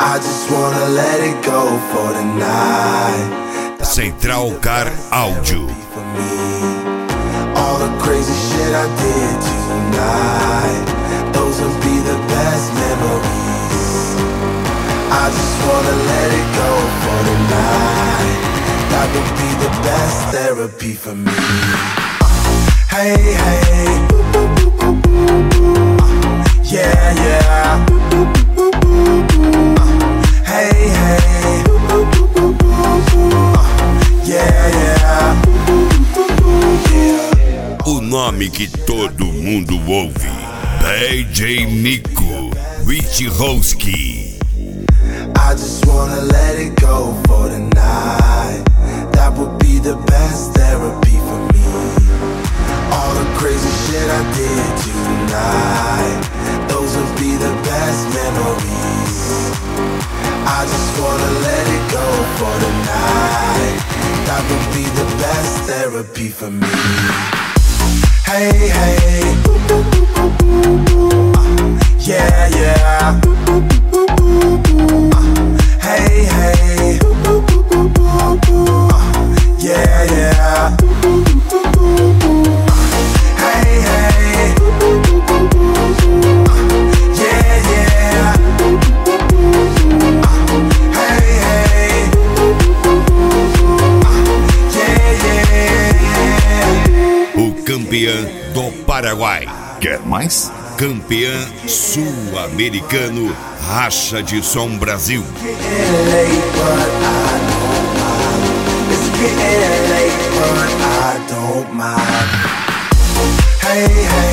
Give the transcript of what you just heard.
I just wanna let it go for the night. Central Car Áudio. All the crazy shit I did tonight, those will be the best memories. I just wanna let it go for the night. That would be the best therapy for me. Hey, hey, yeah, yeah. Hey, hey, yeah, yeah. O nome que todo mundo ouve: DJ Nico Witchowski. I just wanna let it go for the night. That would be the best therapy for me. All the crazy shit I did tonight, those would be the best memories. I just wanna let it go for the night. That would be the best therapy for me. Hey, hey, yeah, yeah. Hey, hey, yeah, yeah. Hey, hey, yeah, yeah. Hey, hey, yeah, yeah. O campeão do Paraguai. Quer mais? Campeão sul-americano Racha de Som Brasil. Hey, hey.